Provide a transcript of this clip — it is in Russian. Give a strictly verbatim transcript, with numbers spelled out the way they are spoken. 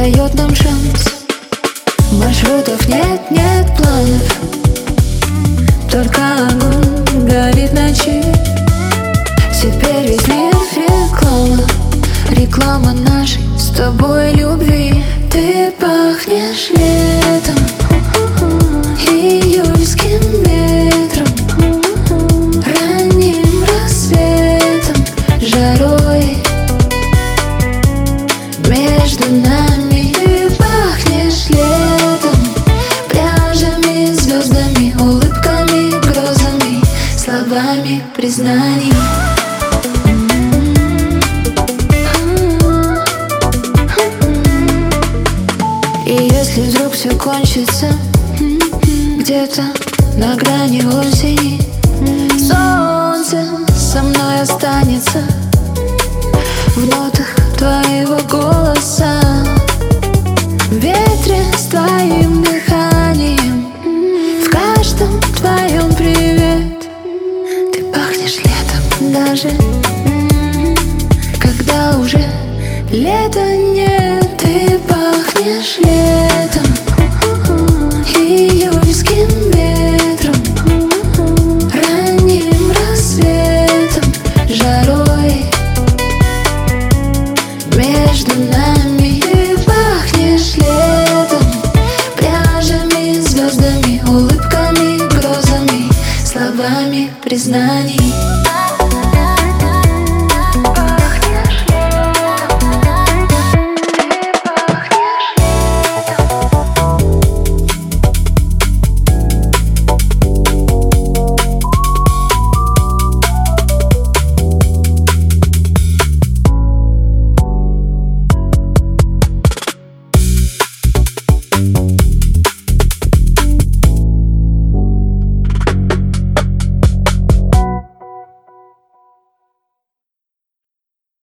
дает нам шанс. Маршрутов нет, нет планов, только огонь горит в ночи. Теперь весь мир реклама, реклама нашей с тобой любви. Ты пахнешь летом, июльским ветром, ранним рассветом, жарой между нами. Ты пахнешь летом, пляжами, звездами, улыбками, грозами, словами признаний. И если вдруг все кончится где-то на грани осени, солнце со мной останется в нотах твоего голоса, в ветре с твоим дыханием, в каждом твоем привет. Ты пахнешь летом даже когда уже лета нет. Ты пахнешь летом.